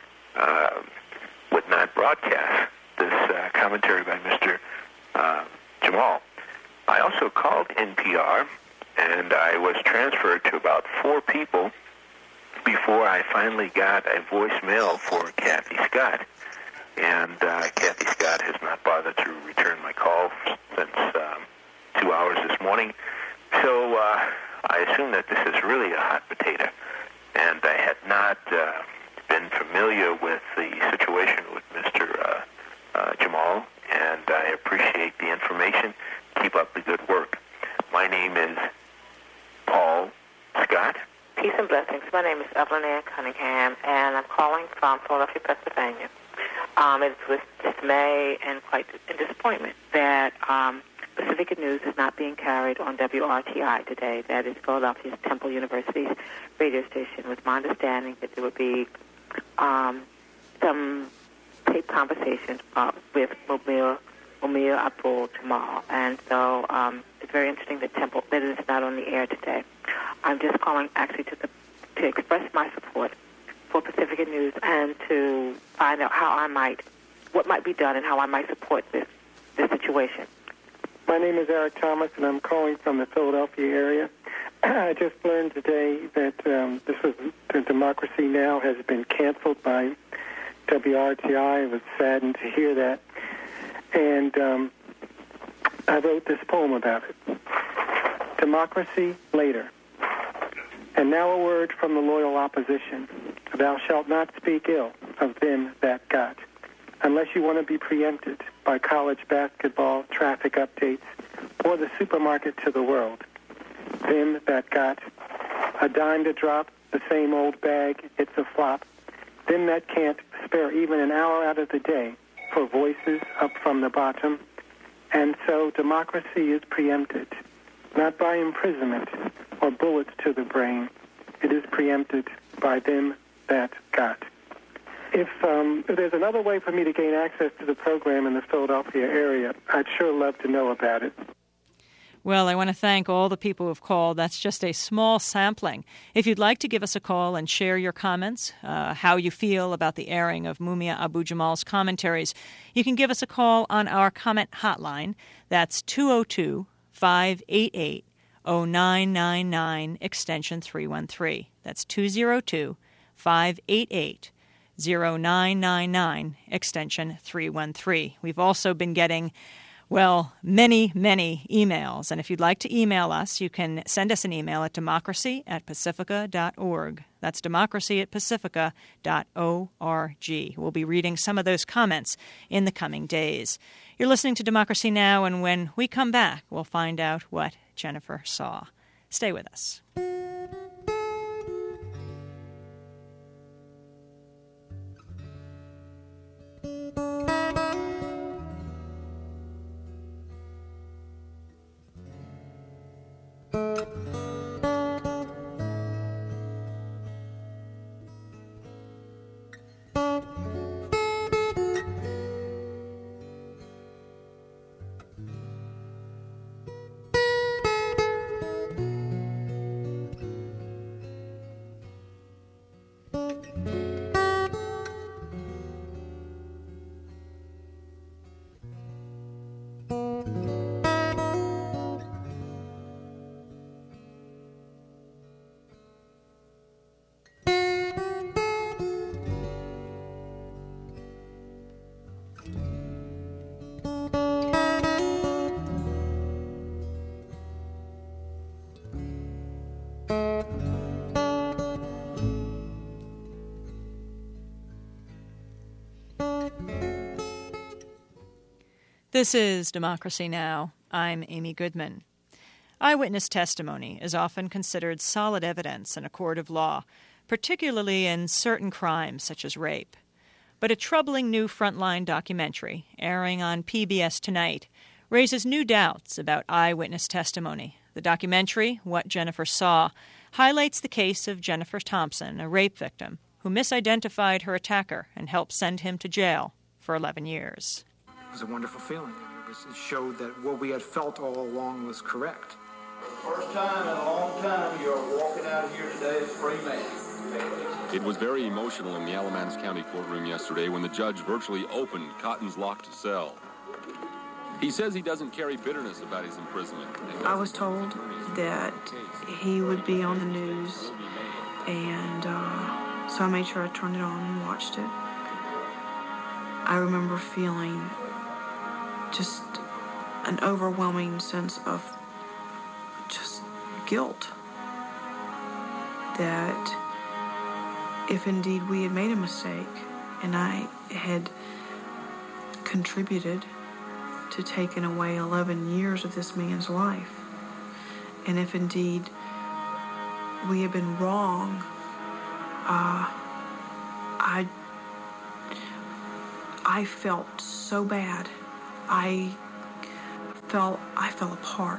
uh, would not broadcast this uh, commentary by Mister Uh, Jamal. I also called N P R, and I was transferred to about four people before I finally got a voicemail for Kathy Scott. And uh, Kathy Scott has not bothered to return my call since um, two hours this morning. So uh, I assume that this is really a hot potato. And I had not uh, been familiar with the situation with Mister Uh, uh, Jamal, and I appreciate the information. Keep up the good work. Miz Paul Scott. Peace and blessings. My name is Evelyn Ann Cunningham, and I'm calling from Philadelphia, Pennsylvania. Um, it's with dismay and quite and disappointment that um, Pacifica News is not being carried on W R T I today. That is Philadelphia's Temple University's radio station. With my understanding that there would be um, some tape conversations uh, with Mumia, Mumia Abu-Jamal, and so um, it's very interesting that Temple that it is not on the air today. I'm just calling actually to the, to express my support for Pacifica News and to find out how I might, what might be done and how I might support this this situation. My name is Eric Thomas, and I'm calling from the Philadelphia area. I just learned today that um, this was the Democracy Now! Has been canceled by W R T I. I was saddened to hear that. And um, I wrote this poem about it. Democracy later. And now a word from the loyal opposition. Thou shalt not speak ill of them that got, unless you want to be preempted by college basketball, traffic updates, or the supermarket to the world. Them that got a dime to drop, the same old bag, it's a flop. Them that can't spare even an hour out of the day for voices up from the bottom. And so democracy is preempted, not by imprisonment or bullets to the brain. It is preempted by them that got. If, um, if there's another way for me to gain access to the program in the Philadelphia area, I'd sure love to know about it. Well, I want to thank all the people who've called. That's just a small sampling. If you'd like to give us a call and share your comments, uh, how you feel about the airing of Mumia Abu-Jamal's commentaries, you can give us a call on our comment hotline. That's two oh two, five eight eight, oh nine nine nine, extension three one three. That's two oh two, five eight eight, oh nine nine nine, extension three one three. We've also been getting, well, many, many emails. And if you'd like to email us, you can send us an email at democracy at pacifica dot org. That's democracy at pacifica dot org. We'll be reading some of those comments in the coming days. You're listening to Democracy Now!, and when we come back, we'll find out what Jennifer saw. Stay with us. This is Democracy Now! I'm Amy Goodman. Eyewitness testimony is often considered solid evidence in a court of law, particularly in certain crimes such as rape. But a troubling new Frontline documentary, airing on P B S Tonight, raises new doubts about eyewitness testimony. The documentary, What Jennifer Saw, highlights the case of Jennifer Thompson, a rape victim, who misidentified her attacker and helped send him to jail for eleven years. It was a wonderful feeling. It, was, it showed that what we had felt all along was correct. First time in a long time you're walking out of here today as a free man. It was very emotional in the Alamance County courtroom yesterday when the judge virtually opened Cotton's locked cell. He says he doesn't carry bitterness about his imprisonment. I was told that he would be on the news, and uh, so I made sure I turned it on and watched it. I remember feeling just an overwhelming sense of just guilt that if indeed we had made a mistake and I had contributed to taking away eleven years of this man's life, And if indeed we have been wrong, uh, I, I felt so bad. I felt, I fell apart.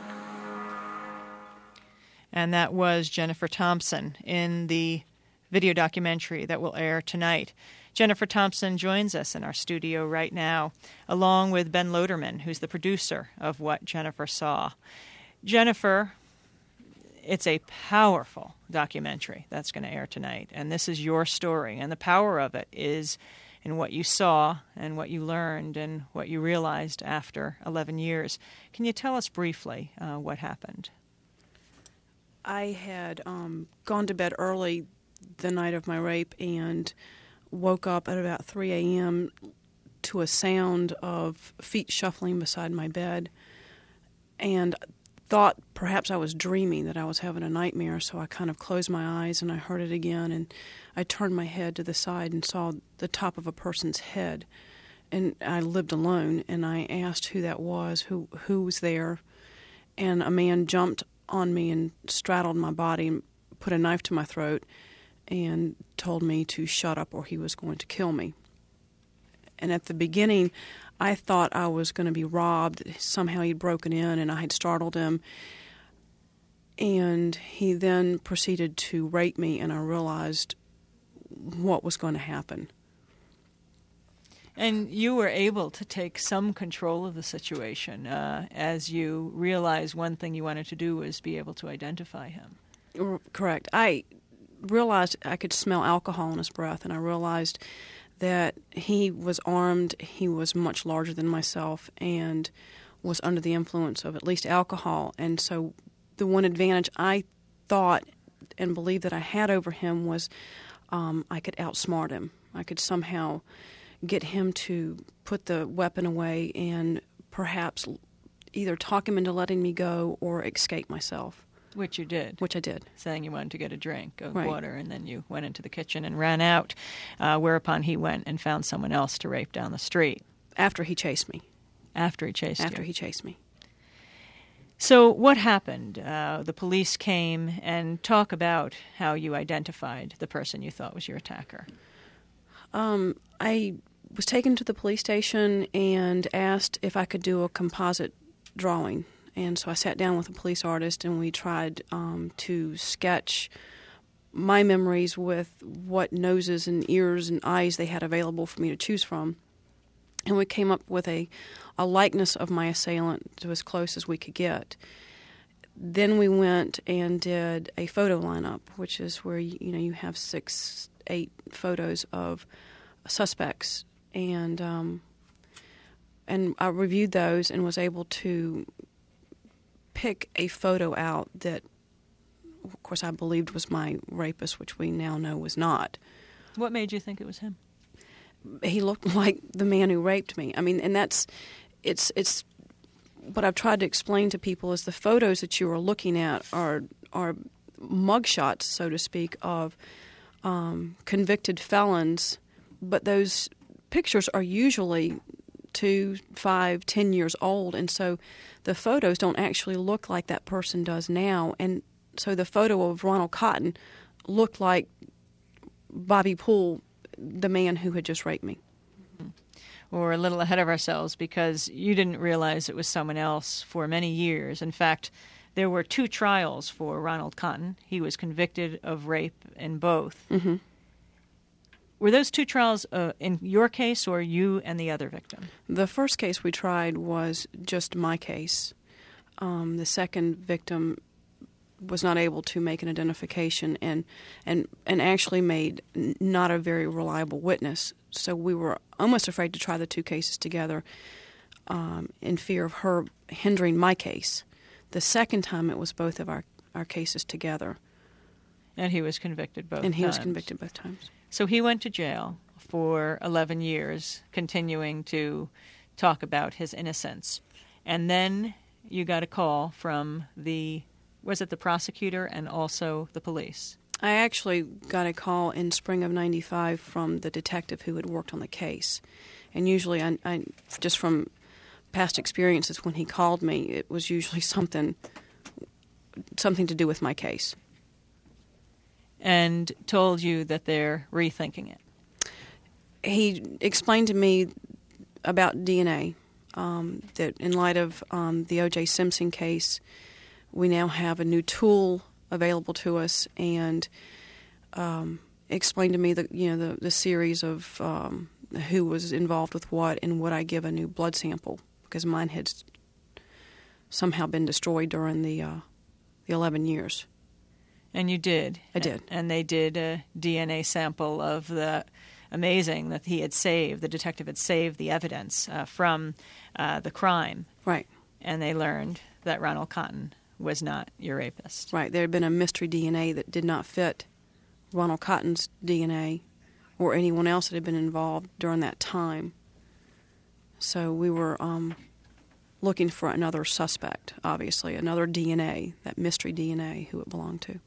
And that was Jennifer Thompson in the video documentary that will air tonight. Jennifer Thompson joins us in our studio right now, along with Ben Loderman, who's the producer of What Jennifer Saw. Jennifer, it's a powerful documentary that's going to air tonight, and this is your story, and the power of it is in what you saw and what you learned and what you realized after eleven years. Can you tell us briefly uh, what happened? I had um, gone to bed early the night of my rape and woke up at about three a.m. to a sound of feet shuffling beside my bed, and thought perhaps I was dreaming, that I was having a nightmare, so I kind of closed my eyes and I heard it again, and I turned my head to the side and saw the top of a person's head. And I lived alone, and I asked who that was, who who was there, and a man jumped on me and straddled my body and put a knife to my throat and told me to shut up or he was going to kill me. And at the beginning, I thought I was going to be robbed. Somehow he'd broken in and I had startled him. And he then proceeded to rape me, and I realized what was going to happen. And you were able to take some control of the situation uh, as you realized one thing you wanted to do was be able to identify him. Correct. I realized I could smell alcohol in his breath, and I realized that he was armed, he was much larger than myself, and was under the influence of at least alcohol. And so the one advantage I thought and believed that I had over him was um, I could outsmart him. I could somehow get him to put the weapon away and perhaps either talk him into letting me go or escape myself. Which you did. Which I did. Saying you wanted to get a drink of right. water, and then you went into the kitchen and ran out, uh, whereupon he went and found someone else to rape down the street. After he chased me. After he chased After you. After he chased me. So what happened? Uh, the police came, and talk about how you identified the person you thought was your attacker. Um, I was taken to the police station and asked if I could do a composite drawing. And so I sat down with a police artist, and we tried um, to sketch my memories with what noses and ears and eyes they had available for me to choose from. And we came up with a, a likeness of my assailant to as close as we could get. Then we went and did a photo lineup, which is where you, you know you have six, eight photos of suspects, and um, and I reviewed those and was able to pick a photo out that, of course, I believed was my rapist, which we now know was not. What made you think it was him? He looked like the man who raped me. I mean, and that's, it's, it's, what I've tried to explain to people is the photos that you are looking at are, are mugshots, so to speak, of um, convicted felons, but those pictures are usually two, five, ten years old, and so the photos don't actually look like that person does now. And so the photo of Ronald Cotton looked like Bobby Poole, the man who had just raped me. We're a little ahead of ourselves because you didn't realize it was someone else for many years. In fact, there were two trials for Ronald Cotton. He was convicted of rape in both. Mm-hmm. Were those two trials uh, in your case or you and the other victim? The first case we tried was just my case. Um, the second victim was not able to make an identification and and, and actually made n- not a very reliable witness. So we were almost afraid to try the two cases together um, in fear of her hindering my case. The second time it was both of our, our cases together. And he was convicted both times. And he was convicted both times. So he went to jail for eleven years, continuing to talk about his innocence. And then you got a call from the, was it the prosecutor and also the police? I actually got a call in spring of ninety-five from the detective who had worked on the case. And usually, I, I just from past experiences, when he called me, it was usually something something to do with my case. And told you that they're rethinking it. He explained to me about D N A, um, that in light of um, the O J Simpson case, we now have a new tool available to us, and um, explained to me the you know the, the series of um, who was involved with what, and would I give a new blood sample because mine had somehow been destroyed during the uh, the eleven years. And you did. I did. And they did a D N A sample of the, amazing that he had saved, the detective had saved the evidence uh, from uh, the crime. Right. And they learned that Ronald Cotton was not your rapist. Right. There had been a mystery D N A that did not fit Ronald Cotton's D N A or anyone else that had been involved during that time. So we were um, looking for another suspect, obviously, another D N A, that mystery D N A, who it belonged to.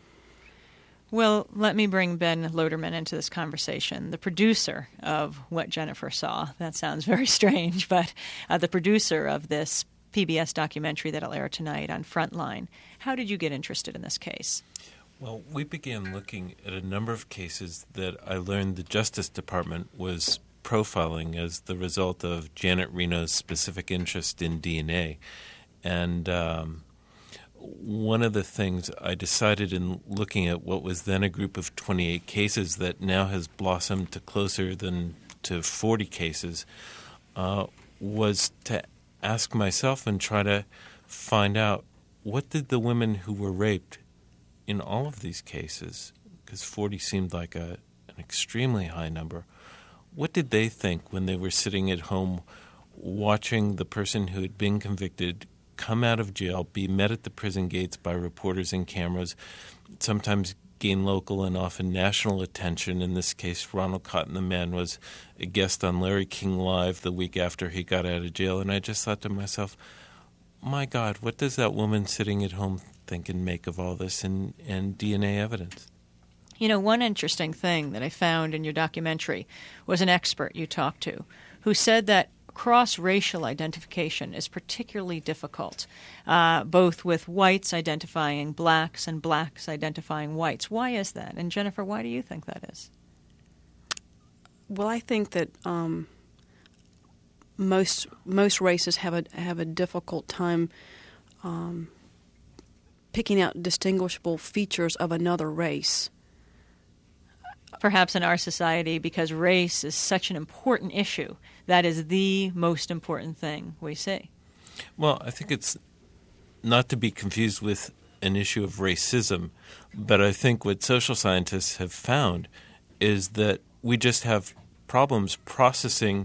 Well, let me bring Ben Loderman into this conversation, the producer of What Jennifer Saw. That sounds very strange, but uh, the producer of this P B S documentary that'll air tonight on Frontline. How did you get interested in this case? Well, we began looking at a number of cases that I learned the Justice Department was profiling as the result of Janet Reno's specific interest in D N A. And um, one of the things I decided in looking at what was then a group of twenty-eight cases that now has blossomed to closer than to forty cases uh, was to ask myself and try to find out, what did the women who were raped in all of these cases, because forty seemed like a, an extremely high number, what did they think when they were sitting at home watching the person who had been convicted come out of jail, be met at the prison gates by reporters and cameras, sometimes gain local and often national attention. In this case, Ronald Cotton, the man, was a guest on Larry King Live the week after he got out of jail. And I just thought to myself, my God, what does that woman sitting at home think and make of all this and, and D N A evidence? You know, one interesting thing that I found in your documentary was an expert you talked to who said that cross-racial identification is particularly difficult, uh, both with whites identifying blacks and blacks identifying whites. Why is that? And Jennifer, why do you think that is? Well, I think that um, most most races have a have a difficult time um, picking out distinguishable features of another race. Perhaps in our society, because race is such an important issue, that is the most important thing we see. Well, I think it's not to be confused with an issue of racism, but I think what social scientists have found is that we just have problems processing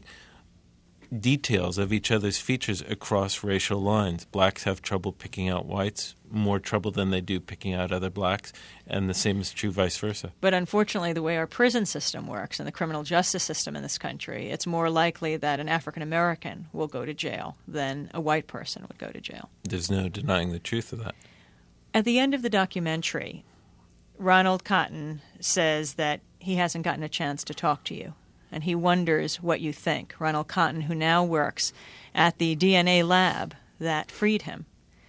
details of each other's features across racial lines. Blacks have trouble picking out whites, more trouble than they do picking out other blacks, and the same is true vice versa. But unfortunately, the way our prison system works and the criminal justice system in this country, it's more likely that an African American will go to jail than a white person would go to jail. There's no denying the truth of that. At the end of the documentary, Ronald Cotton says that he hasn't gotten a chance to talk to you, and he wonders what you think. Ronald Cotton, who now works at the D N A lab that freed him.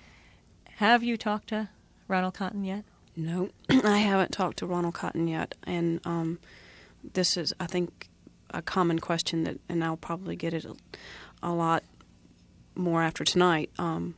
Have you talked to Ronald Cotton yet? No, I haven't talked to Ronald Cotton yet, and um, this is, I think, a common question that, and I'll probably get it a, a lot more after tonight. Um,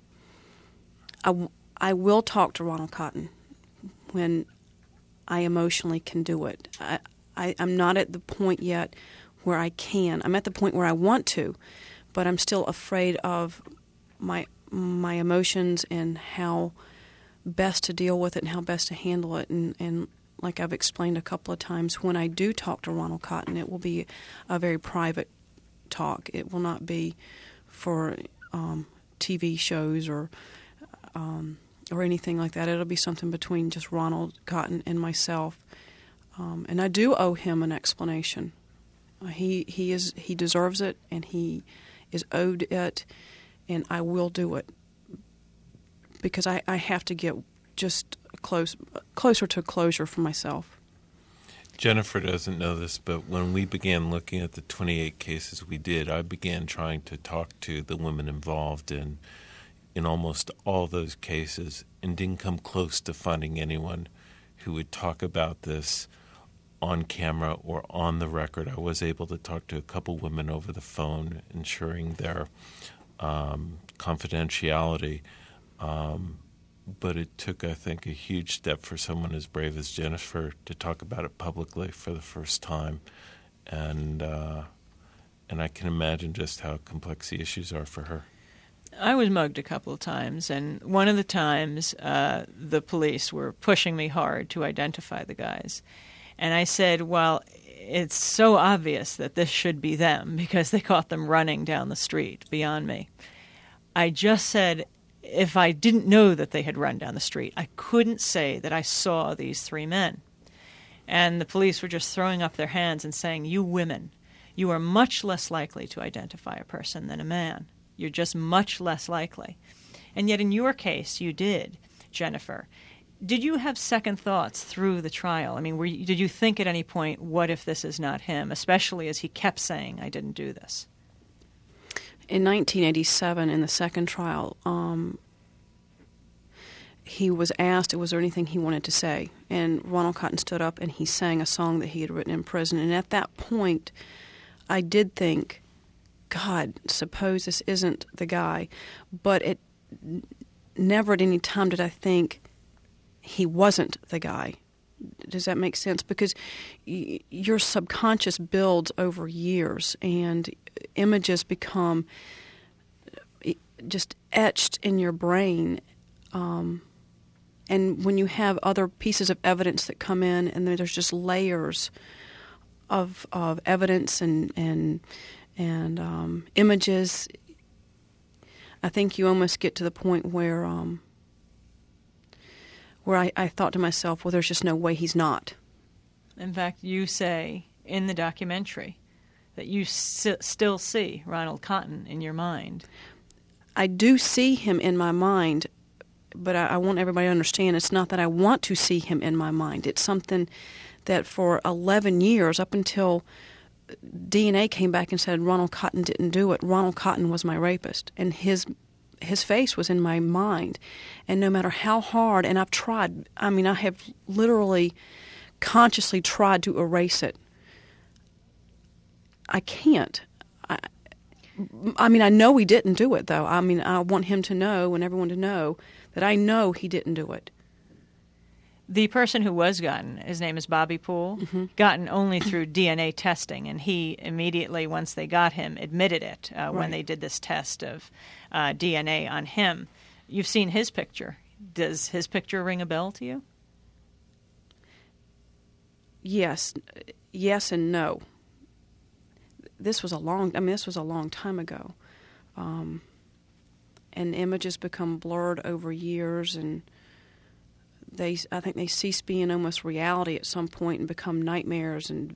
I, w- I will talk to Ronald Cotton when I emotionally can do it. I, I, I'm not at the point yet where I can. I'm at the point where I want to, but I'm still afraid of my my emotions and how best to deal with it and how best to handle it. And, and like I've explained a couple of times, when I do talk to Ronald Cotton, it will be a very private talk. It will not be for um, T V shows or um, or anything like that. It'll be something between just Ronald Cotton and myself. Um, and I do owe him an explanation. Uh, he he is he deserves it, and he is owed it, and I will do it because I, I have to get just close closer to closure for myself. Jennifer doesn't know this, but when we began looking at the twenty-eight cases we did, I began trying to talk to the women involved in in almost all those cases and didn't come close to finding anyone who would talk about this on camera or on the record. I was able to talk to a couple women over the phone, ensuring their um, confidentiality. Um, but it took, I think, a huge step for someone as brave as Jennifer to talk about it publicly for the first time. And uh, and I can imagine just how complex the issues are for her. I was mugged a couple of times, and one of the times uh, the police were pushing me hard to identify the guys. And I said, well, it's so obvious that this should be them because they caught them running down the street beyond me. I just said, if I didn't know that they had run down the street, I couldn't say that I saw these three men. And the police were just throwing up their hands and saying, you women, you are much less likely to identify a person than a man. You're just much less likely. And yet in your case, you did, Jennifer. Did you have second thoughts through the trial? I mean, were you, did you think at any point, what if this is not him, especially as he kept saying, I didn't do this? In nineteen eighty-seven, in the second trial, um, he was asked, was there anything he wanted to say? And Ronald Cotton stood up and he sang a song that he had written in prison. And at that point, I did think, God, suppose this isn't the guy. But it never at any time did I think he wasn't the guy. Does that make sense? Because y- your subconscious builds over years, and images become just etched in your brain. Um, and when you have other pieces of evidence that come in, and there's just layers of of evidence and and and um, images, I think you almost get to the point where um, where I, I thought to myself, well, there's just no way he's not. In fact, you say in the documentary that you s- still see Ronald Cotton in your mind. I do see him in my mind, but I, I want everybody to understand it's not that I want to see him in my mind. It's something that for eleven years, up until D N A came back and said Ronald Cotton didn't do it, Ronald Cotton was my rapist, and his his face was in my mind. And no matter how hard, and I've tried, I mean, I have literally consciously tried to erase it, I can't. I, I mean, I know he didn't do it, though. I mean, I want him to know and everyone to know that I know he didn't do it. The person who was gotten, his name is Bobby Poole, mm-hmm. gotten only through D N A testing, and he immediately, once they got him, admitted it uh, right. when they did this test of uh, D N A on him. You've seen his picture. Does his picture ring a bell to you? Yes. Yes and no. This was a long, I mean, this was a long time ago. Um, and images become blurred over years, and they, I think they cease being almost reality at some point and become nightmares. And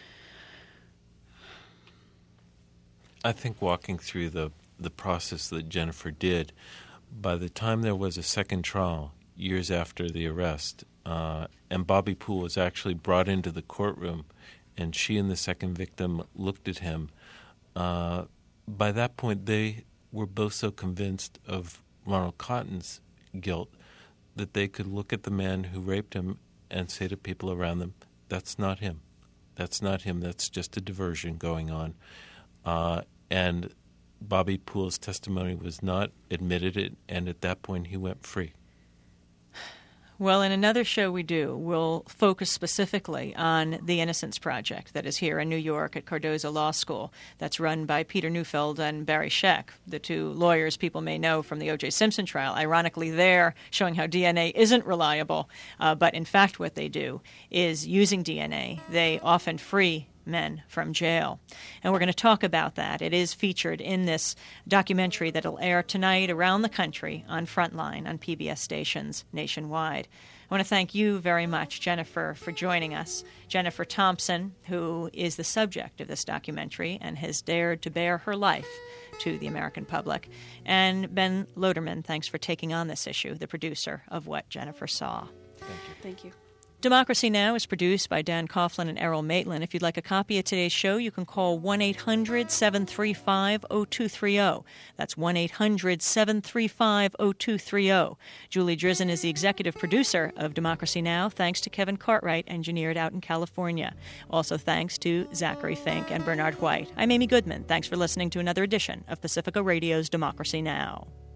I think walking through the, the process that Jennifer did, by the time there was a second trial, years after the arrest, uh, and Bobby Poole was actually brought into the courtroom, and she and the second victim looked at him, uh, by that point they were both so convinced of Ronald Cotton's guilt that they could look at the man who raped him and say to people around them, that's not him. That's not him. That's just a diversion going on. Uh, and Bobby Poole's testimony was not admitted, and at that point he went free. Well, in another show we do, we'll focus specifically on the Innocence Project that is here in New York at Cardozo Law School. That's run by Peter Neufeld and Barry Scheck, the two lawyers people may know from the O J Simpson trial. Ironically, they're showing how D N A isn't reliable, uh, but in fact what they do is using D N A, they often free men from jail. And we're going to talk about that. It is featured in this documentary that will air tonight around the country on Frontline on P B S stations nationwide. I want to thank you very much, Jennifer, for joining us. Jennifer Thompson, who is the subject of this documentary and has dared to bare her life to the American public. And Ben Loderman, thanks for taking on this issue, the producer of What Jennifer Saw. Thank you. Thank you. Democracy Now! Is produced by Dan Coughlin and Errol Maitland. If you'd like a copy of today's show, you can call one eight hundred seven three five oh two three oh. That's one eight hundred seven three five oh two three oh. Julie Drizzen is the executive producer of Democracy Now! Thanks to Kevin Cartwright, engineered out in California. Also thanks to Zachary Fink and Bernard White. I'm Amy Goodman. Thanks for listening to another edition of Pacifica Radio's Democracy Now!